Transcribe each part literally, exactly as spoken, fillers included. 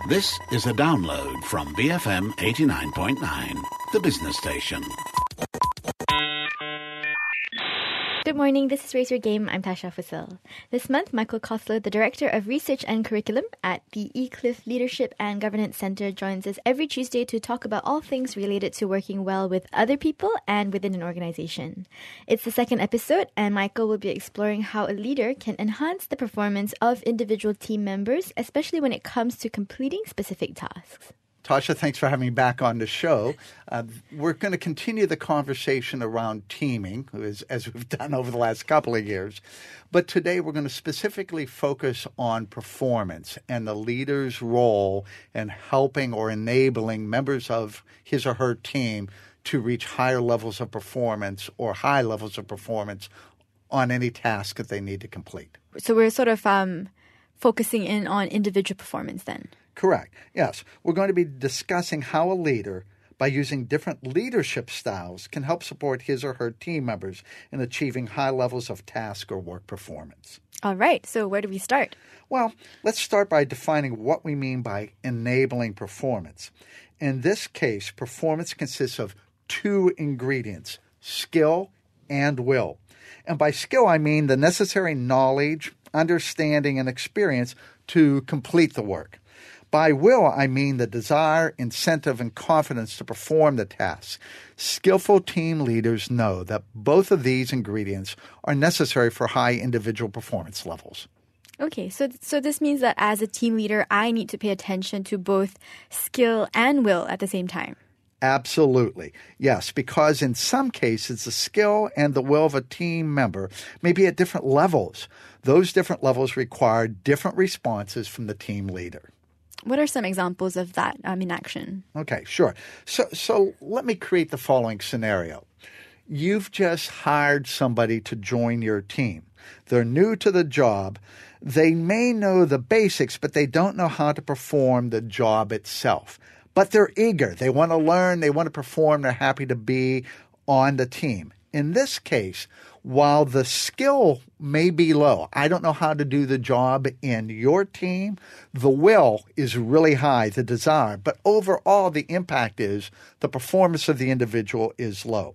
This is a download from B F M eighty-nine point nine, the business station. Good morning, this is Raise Your Game. I'm Tasha Fasil. This month, Michael Kostler, the Director of Research and Curriculum at the eCliff Leadership and Governance Center, joins us every Tuesday to talk about all things related to working well with other people and within an organization. It's the second episode, and Michael will be exploring how a leader can enhance the performance of individual team members, especially when it comes to completing specific tasks. Tasha, thanks for having me back on the show. Uh, we're going to continue the conversation around teaming, as, as we've done over the last couple of years. But today we're going to specifically focus on performance and the leader's role in helping or enabling members of his or her team to reach higher levels of performance or high levels of performance on any task that they need to complete. So we're sort of um, focusing in on individual performance then. Correct. Yes. We're going to be discussing how a leader, by using different leadership styles, can help support his or her team members in achieving high levels of task or work performance. All right. So where do we start? Well, let's start by defining what we mean by enabling performance. In this case, performance consists of two ingredients, skill and will. And by skill, I mean the necessary knowledge, understanding, and experience to complete the work. By will, I mean the desire, incentive, and confidence to perform the task. Skillful team leaders know that both of these ingredients are necessary for high individual performance levels. Okay, so so this means that as a team leader, I need to pay attention to both skill and will at the same time. Absolutely. Yes, because in some cases, the skill and the will of a team member may be at different levels. Those different levels require different responses from the team leader. What are some examples of that um, in action? Okay, sure. So so let me create the following scenario. You've just hired somebody to join your team. They're new to the job. They may know the basics, but they don't know how to perform the job itself. But they're eager. They want to learn. They want to perform. They're happy to be on the team. In this case, while the skill may be low, I don't know how to do the job in your team, the will is really high, the desire. But overall, the impact is the performance of the individual is low.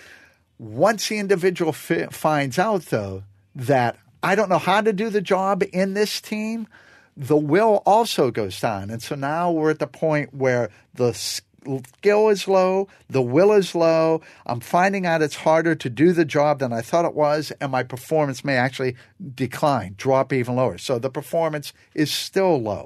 Once the individual fi- finds out, though, that I don't know how to do the job in this team, the will also goes down. And so now we're at the point where the skill is low, the will is low, I'm finding out it's harder to do the job than I thought it was, and my performance may actually decline, drop even lower. So the performance is still low.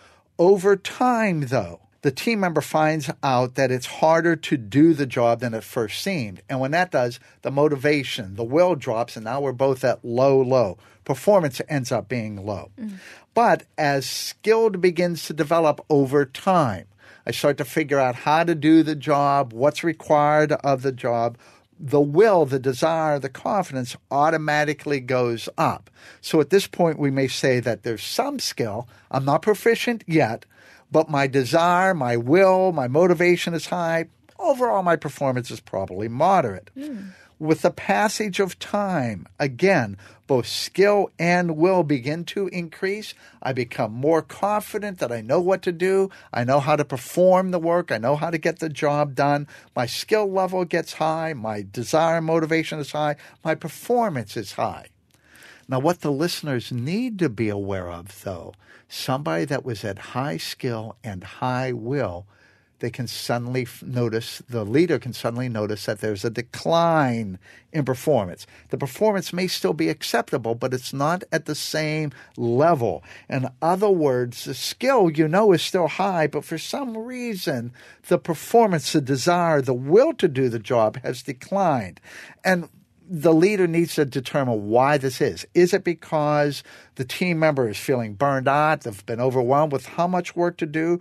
Over time, though, the team member finds out that it's harder to do the job than it first seemed. And when that does, the motivation, the will drops, and now we're both at low, low. Performance ends up being low. Mm. But as skill begins to develop over time, I start to figure out how to do the job, what's required of the job. The will, the desire, the confidence automatically goes up. So at this point, we may say that there's some skill. I'm not proficient yet, but my desire, my will, my motivation is high. Overall, my performance is probably moderate. Mm. With the passage of time, again, both skill and will begin to increase. I become more confident that I know what to do. I know how to perform the work. I know how to get the job done. My skill level gets high. My desire and motivation is high. My performance is high. Now, what the listeners need to be aware of, though, somebody that was at high skill and high will, they can suddenly f- notice, the leader can suddenly notice that there's a decline in performance. The performance may still be acceptable, but it's not at the same level. In other words, the skill, you know, is still high, but for some reason, the performance, the desire, the will to do the job has declined. And the leader needs to determine why this is. Is it because the team member is feeling burned out, they've been overwhelmed with how much work to do,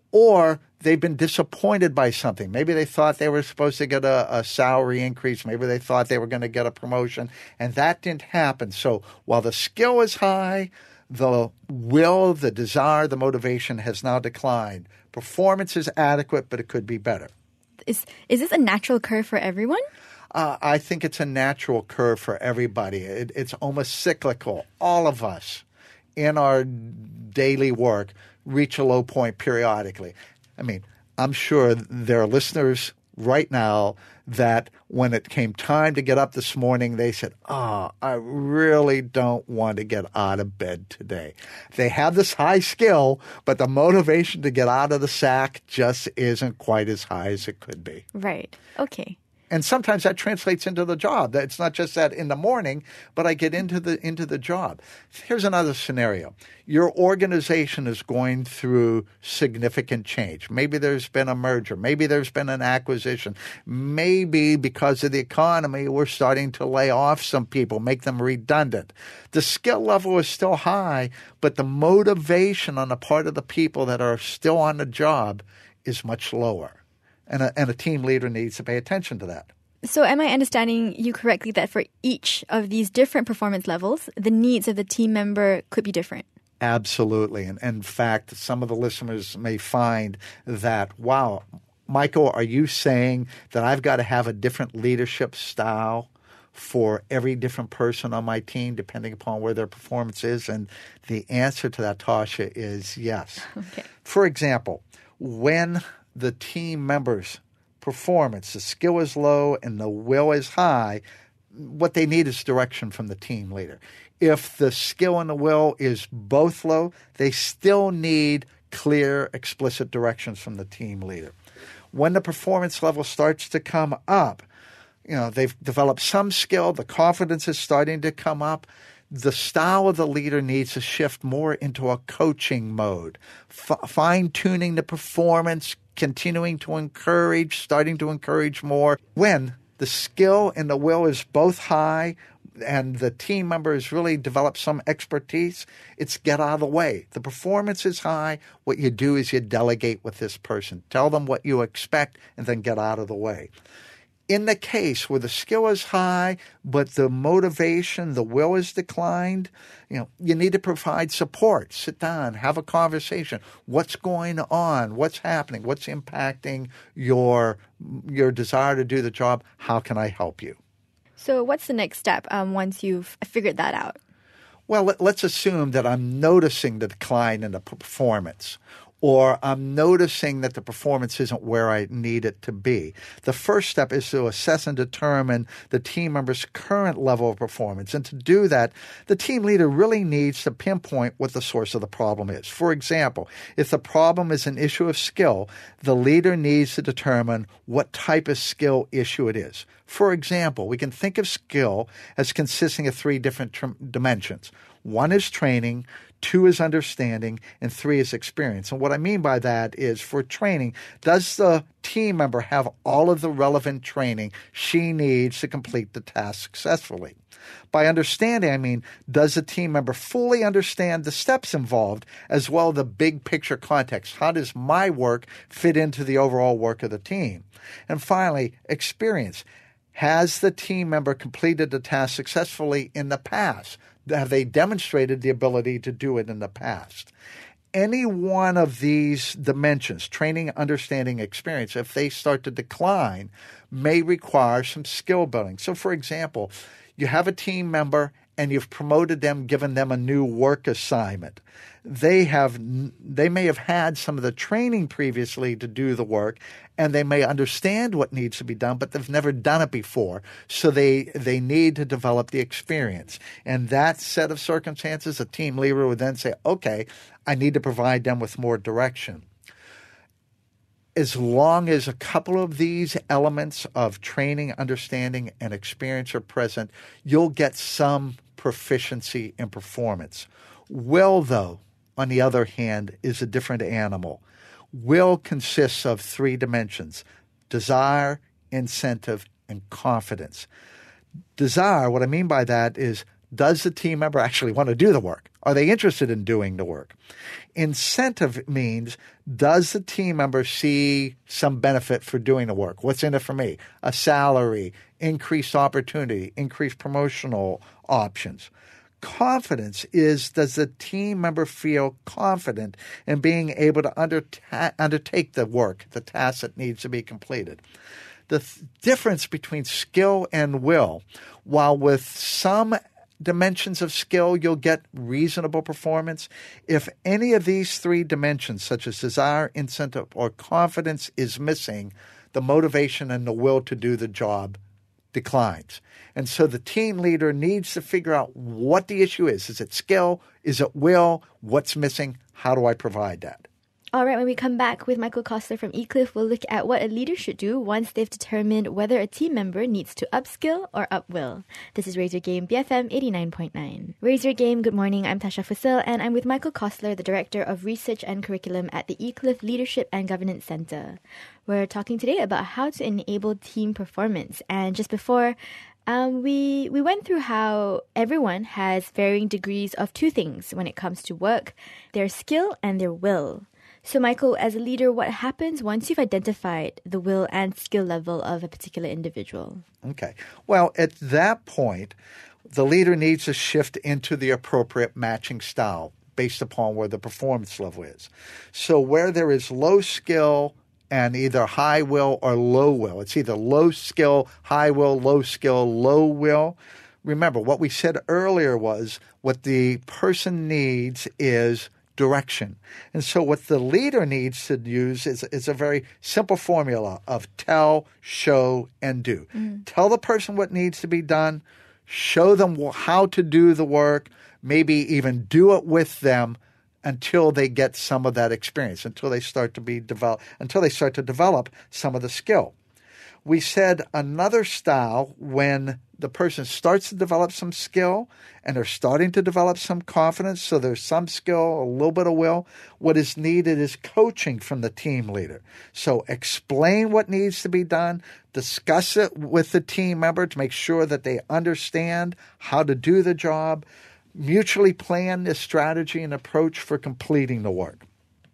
or they've been disappointed by something? Maybe they thought they were supposed to get a, a salary increase. Maybe they thought they were going to get a promotion, and that didn't happen. So while the skill is high, the will, the desire, the motivation has now declined. Performance is adequate, but it could be better. Is is this a natural curve for everyone? Uh, I think it's a natural curve for everybody. It, it's almost cyclical. All of us in our daily work reach a low point periodically. I mean, I'm sure there are listeners right now that when it came time to get up this morning, they said, oh, I really don't want to get out of bed today. They have this high skill, but the motivation to get out of the sack just isn't quite as high as it could be. Right. Okay. And sometimes that translates into the job. It's not just that in the morning, but I get into the into the job. Here's another scenario. Your organization is going through significant change. Maybe there's been a merger. Maybe there's been an acquisition. Maybe because of the economy, we're starting to lay off some people, make them redundant. The skill level is still high, but the motivation on the part of the people that are still on the job is much lower. And a, and a team leader needs to pay attention to that. So am I understanding you correctly that for each of these different performance levels, the needs of the team member could be different? Absolutely. And, and in fact, some of the listeners may find that, wow, Michael, are you saying that I've got to have a different leadership style for every different person on my team, depending upon where their performance is? And the answer to that, Tasha, is yes. Okay. For example, when the team members' performance, the skill is low and the will is high, what they need is direction from the team leader. If the skill and the will is both low, they still need clear, explicit directions from the team leader. When the performance level starts to come up, you know, they've developed some skill, the confidence is starting to come up, the style of the leader needs to shift more into a coaching mode, F- fine-tuning the performance, continuing to encourage, starting to encourage more. When the skill and the will is both high and the team members really develop some expertise, it's get out of the way. The performance is high. What you do is you delegate with this person. Tell them what you expect and then get out of the way. In the case where the skill is high, but the motivation, the will is declined, you know, you need to provide support. Sit down, have a conversation. What's going on? What's happening? What's impacting your your desire to do the job? How can I help you? So what's the next step um, once you've figured that out? Well, let, let's assume that I'm noticing the decline in the performance, or I'm noticing that the performance isn't where I need it to be. The first step is to assess and determine the team member's current level of performance. And to do that, the team leader really needs to pinpoint what the source of the problem is. For example, if the problem is an issue of skill, the leader needs to determine what type of skill issue it is. For example, we can think of skill as consisting of three different tr- dimensions. One is training, two is understanding, and three is experience. And what I mean by that is, for training, does the team member have all of the relevant training she needs to complete the task successfully? By understanding, I mean, does the team member fully understand the steps involved as well as the big picture context? How does my work fit into the overall work of the team? And finally, experience. Has the team member completed the task successfully in the past? Have they demonstrated the ability to do it in the past? Any one of these dimensions, training, understanding, experience, if they start to decline, may require some skill building. So, for example, you have a team member and you've promoted them, given them a new work assignment. They have, they may have had some of the training previously to do the work, and they may understand what needs to be done, but they've never done it before. So they, they need to develop the experience. And that set of circumstances, a team leader would then say, okay, I need to provide them with more direction. As long as a couple of these elements of training, understanding, and experience are present, you'll get some proficiency in performance. Will, though, on the other hand, is a different animal. Will consists of three dimensions: desire, incentive, and confidence. Desire, what I mean by that is, does the team member actually want to do the work? Are they interested in doing the work? Incentive means, does the team member see some benefit for doing the work? What's in it for me? A salary, increased opportunity, increased promotional options. Confidence is, does the team member feel confident in being able to underta- undertake the work, the task that needs to be completed? The th- difference between skill and will, while with some dimensions of skill, you'll get reasonable performance. If any of these three dimensions, such as desire, incentive, or confidence, is missing, the motivation and the will to do the job declines. And so the team leader needs to figure out what the issue is. Is it skill? Is it will? What's missing? How do I provide that? All right, when we come back with Michael Kostler from eClif, we'll look at what a leader should do once they've determined whether a team member needs to upskill or upwill. This is Raise Your Game, B F M eighty-nine point nine. Raise Your Game, good morning. I'm Tasha Fusil, and I'm with Michael Kostler, the Director of Research and Curriculum at the eClif Leadership and Governance Center. We're talking today about how to enable team performance. And just before, um, we we went through how everyone has varying degrees of two things when it comes to work, their skill and their will. So, Michael, as a leader, what happens once you've identified the will and skill level of a particular individual? Okay. Well, at that point, the leader needs to shift into the appropriate matching style based upon where the performance level is. So where there is low skill and either high will or low will, it's either low skill, high will, low skill, low will. Remember, what we said earlier was what the person needs is direction. And so what the leader needs to use is, is a very simple formula of tell, show, and do. Mm. Tell the person what needs to be done, show them how to do the work, maybe even do it with them until they get some of that experience, until they start to be develop, until they start to develop some of the skill. We said another style when the person starts to develop some skill and they're starting to develop some confidence, so there's some skill, a little bit of will. What is needed is coaching from the team leader. So explain what needs to be done, discuss it with the team member to make sure that they understand how to do the job, mutually plan the strategy and approach for completing the work.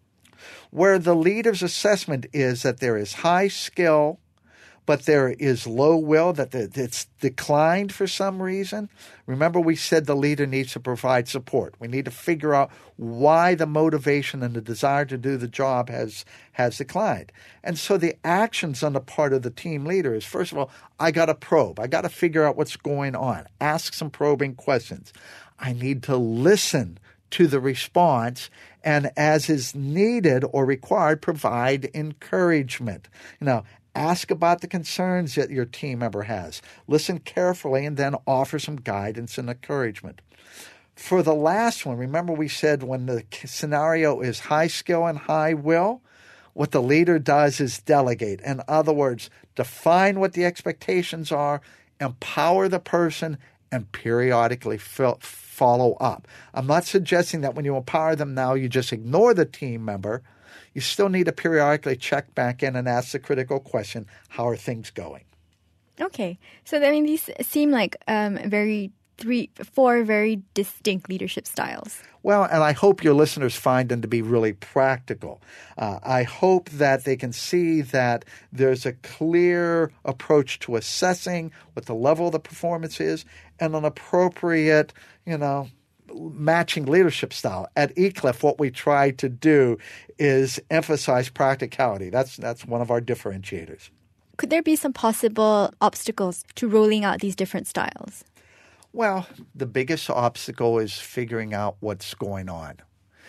Where the leader's assessment is that there is high skill, but there is low will, that it's declined for some reason. Remember, we said the leader needs to provide support. We need to figure out why the motivation and the desire to do the job has, has declined. And so the actions on the part of the team leader is, first of all, I got to probe. I got to figure out what's going on. Ask some probing questions. I need to listen to the response, and as is needed or required, provide encouragement. You know, ask about the concerns that your team member has. Listen carefully and then offer some guidance and encouragement. For the last one, remember we said when the scenario is high skill and high will, what the leader does is delegate. In other words, define what the expectations are, empower the person, and periodically fill, follow up. I'm not suggesting that when you empower them now, you just ignore the team member. You still need to periodically check back in and ask the critical question, how are things going? Okay. So, I mean, these seem like um, very three, four very distinct leadership styles. Well, and I hope your listeners find them to be really practical. Uh, I hope that they can see that there's a clear approach to assessing what the level of the performance is and an appropriate, you know, matching leadership style. At eClif, what we try to do is emphasize practicality. That's that's one of our differentiators. Could there be some possible obstacles to rolling out these different styles? Well, the biggest obstacle is figuring out what's going on.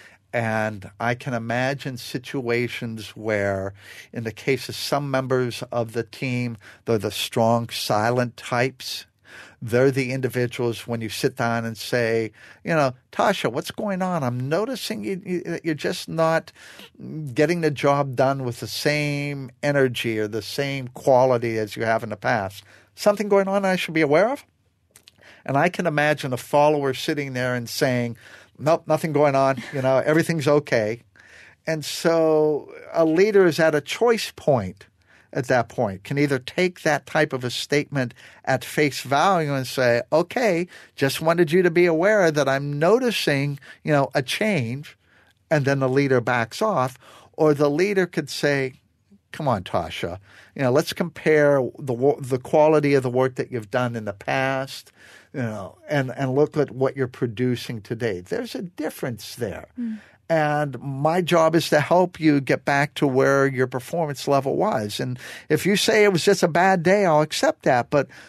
And I can imagine situations where, in the case of some members of the team, they're the strong, silent types. They're the individuals when you sit down and say, you know, Tasha, what's going on? I'm noticing you, you, you're just not getting the job done with the same energy or the same quality as you have in the past. Something going on I should be aware of? And I can imagine a follower sitting there and saying, nope, nothing going on. You know, everything's okay. And so a leader is at a choice point at that point, can either take that type of a statement at face value and say, okay, just wanted you to be aware that I'm noticing, you know, a change, and then the leader backs off. Or the leader could say, come on, Tasha, you know, let's compare the the quality of the work that you've done in the past, you know, and, and look at what you're producing today. There's a difference there. Mm. And my job is to help you get back to where your performance level was. And if you say it was just a bad day, I'll accept that. But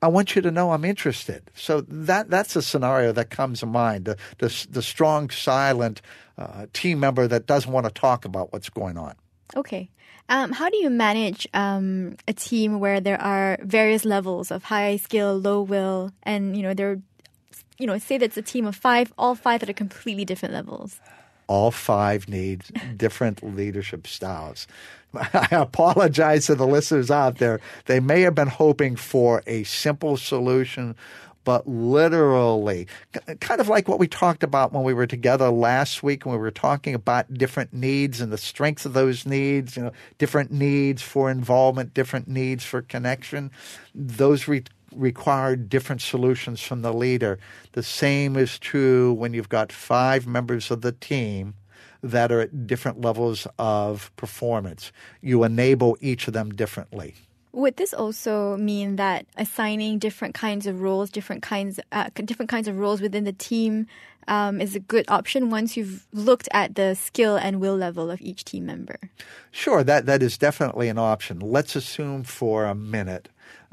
I want you to know I'm interested. So that that's a scenario that comes to mind, the, the, the strong, silent uh, team member that doesn't want to talk about what's going on. Okay. Um, how do you manage um, a team where there are various levels of high skill, low will, and, you know, there, you know, say that's a team of five, all five that are completely different levels? All five need different leadership styles. I apologize to the listeners out there. They may have been hoping for a simple solution, but literally, kind of like what we talked about when we were together last week, when we were talking about different needs and the strength of those needs, you know, different needs for involvement, different needs for connection. Those re- require different solutions from the leader. The same is true when you've got five members of the team that are at different levels of performance. You enable each of them differently. Would this also mean that assigning different kinds of roles, different kinds, uh, different kinds of roles within the team, um, is a good option once you've looked at the skill and will level of each team member? Sure, that that is definitely an option. Let's assume for a minute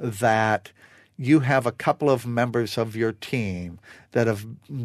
that you have a couple of members of your team that have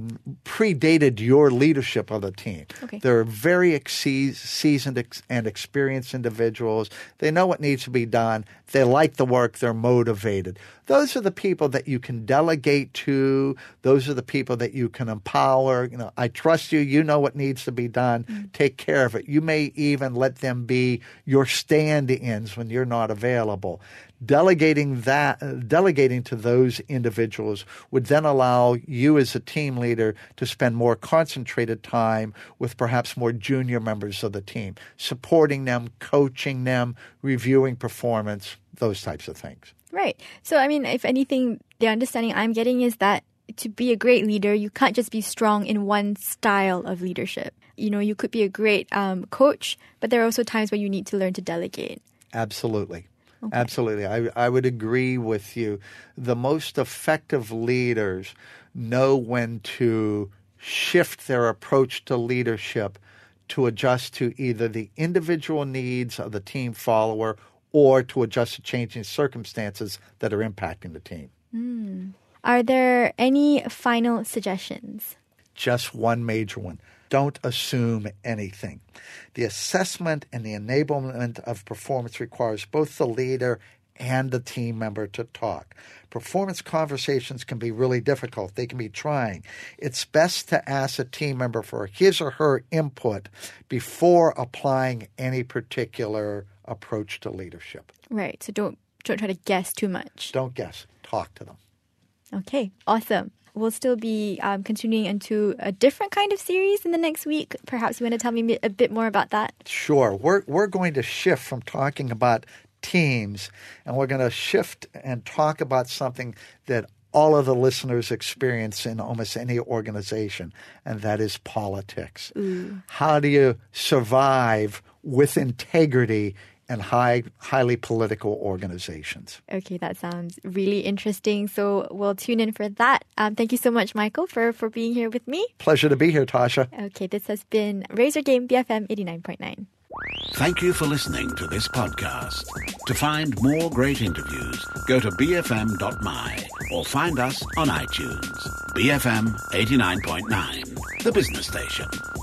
predated your leadership of the team. Okay. They're very ex- seasoned ex- and experienced individuals. They know what needs to be done. They like the work. They're motivated. Those are the people that you can delegate to. Those are the people that you can empower. You know, I trust you. You know what needs to be done. Mm. Take care of it. You may even let them be your stand-ins when you're not available. Delegating that, uh, delegating to those individuals would then allow you as a team leader to spend more concentrated time with perhaps more junior members of the team, supporting them, coaching them, reviewing performance, those types of things. Right. So, I mean, if anything, the understanding I'm getting is that to be a great leader, you can't just be strong in one style of leadership. You know, you could be a great um, coach, but there are also times where you need to learn to delegate. Absolutely. Okay. Absolutely. I, I would agree with you. The most effective leaders know when to shift their approach to leadership to adjust to either the individual needs of the team follower or to adjust to changing circumstances that are impacting the team. Mm. Are there any final suggestions? Just one major one. Don't assume anything. The assessment and the enablement of performance requires both the leader and the team member to talk. Performance conversations can be really difficult. They can be trying. It's best to ask a team member for his or her input before applying any particular approach to leadership. Right. So don't, don't try to guess too much. Don't guess. Talk to them. Okay. Awesome. We'll still be um, continuing into a different kind of series in the next week. Perhaps you want to tell me a bit more about that? Sure. We're we're going to shift from talking about teams, and we're going to shift and talk about something that all of the listeners experience in almost any organization, and that is politics. Ooh. How do you survive with integrity and high, highly political organizations? Okay, that sounds really interesting. So we'll tune in for that. Um, thank you so much, Michael, for, for being here with me. Pleasure to be here, Tasha. Okay, this has been Raise Your Game, B F M eighty-nine point nine. Thank you for listening to this podcast. To find more great interviews, go to b f m dot m y or find us on iTunes. B F M eighty-nine point nine, the business station.